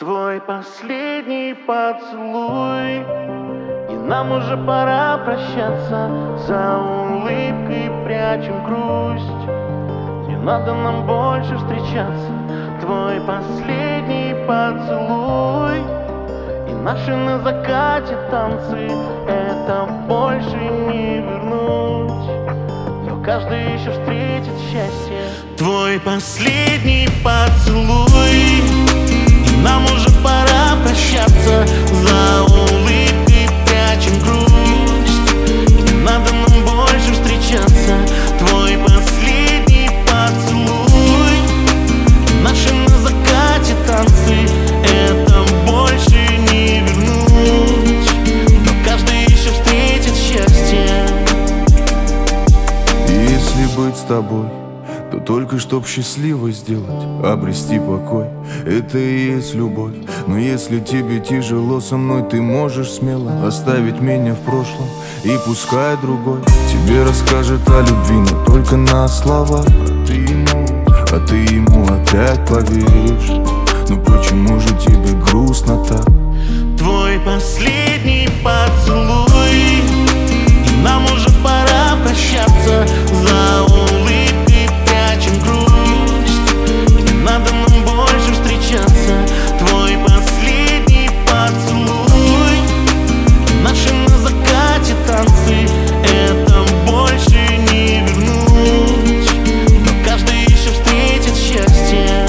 Твой последний поцелуй, и нам уже пора прощаться. За улыбкой прячем грусть, не надо нам больше встречаться. Твой последний поцелуй и наши на закате танцы, это больше не вернуть, но каждый еще встретит счастье. Твой последний поцелуй, нам уже пора прощаться. За улыбкой прячем грусть, не надо нам больше встречаться. Твой последний поцелуй, наши на закате танцы, это больше не вернуть, но каждый еще встретит счастье. Если быть с тобой, то только чтоб счастливо сделать, обрести покой. Это и есть любовь. Но если тебе тяжело со мной, ты можешь смело оставить меня в прошлом, и пускай другой тебе расскажет о любви, но только на словах. А ты ему опять поверишь. Ну почему же тебе грустно так? Твой последний поцелуй, и нам уже пора прощаться. За улыбкой прячем грусть, не надо нам больше встречаться. Твой последний поцелуй, наши на закате танцы, это больше не вернуть, но каждый еще встретит счастье.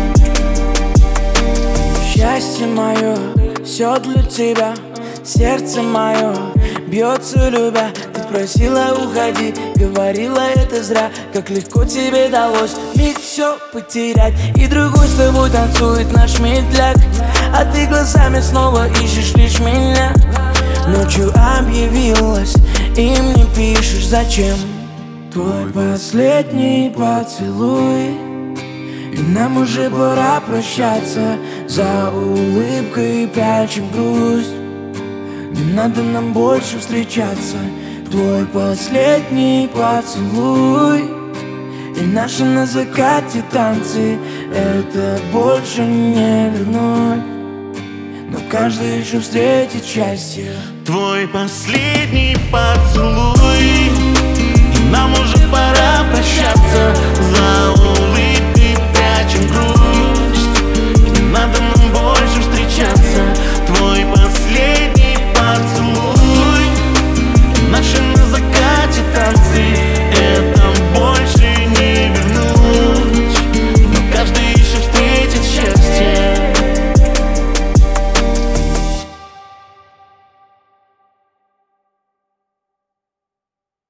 Счастье мое, все для тебя, сердце мое бьется любя. Ты просила уходи, говорила это зря. Как легко тебе далось миг все потерять, и другой с тобой танцует наш медляк. А ты глазами снова ищешь лишь меня. Ночью объявилась и мне пишешь зачем. Твой последний поцелуй, и нам уже пора прощаться. За улыбкой прячем грусть, не надо нам больше встречаться. Твой последний поцелуй и наши на закате танцы, это больше не вернуть, но каждый еще встретит счастье. Твой последний поцелуй, и нам уже пора прощаться.